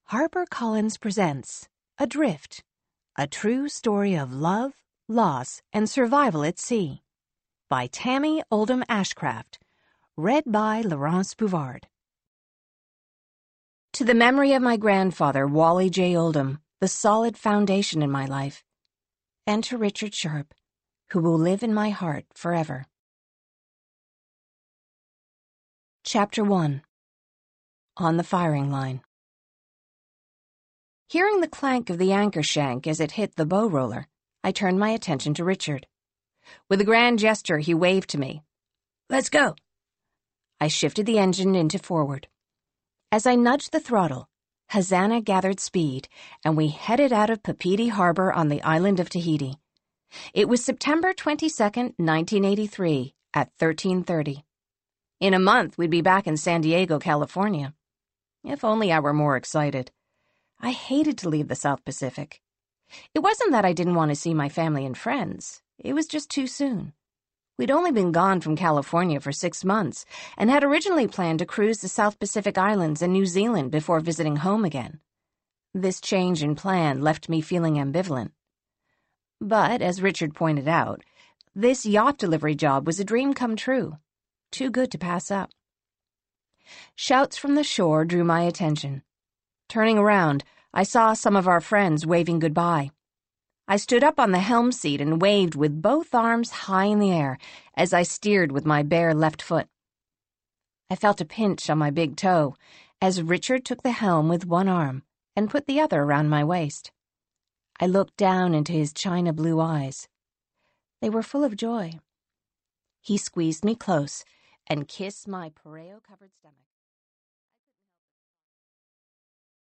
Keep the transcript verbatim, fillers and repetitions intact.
HarperCollins presents Adrift, a true story of love, loss, and survival at sea, by Tammy Oldham Ashcraft, read by Laurence Bouvard. To the memory of my grandfather, Wally J. Oldham, the solid foundation in my life, and to Richard Sharp, who will live in my heart forever. Chapter one. On the Firing Line. Hearing the clank of the anchor shank as it hit the bow roller, I turned my attention to Richard. With a grand gesture, he waved to me. "Let's go." I shifted the engine into forward. As I nudged the throttle, Hazana gathered speed, and we headed out of Papeete Harbor on the island of Tahiti. It was September twenty-second, nineteen eighty-three, at thirteen thirty. In a month, we'd be back in San Diego, California. If only I were more excited. I hated to leave the South Pacific. It wasn't that I didn't want to see my family and friends. It was just too soon. We'd only been gone from California for six months and had originally planned to cruise the South Pacific Islands and New Zealand before visiting home again. This change in plan left me feeling ambivalent. But, as Richard pointed out, this yacht delivery job was a dream come true. Too good to pass up. Shouts from the shore drew my attention. Turning around, I saw some of our friends waving goodbye. I stood up on the helm seat and waved with both arms high in the air as I steered with my bare left foot. I felt a pinch on my big toe as Richard took the helm with one arm and put the other around my waist. I looked down into his china blue eyes. They were full of joy. He squeezed me close and kissed my pareo-covered stomach.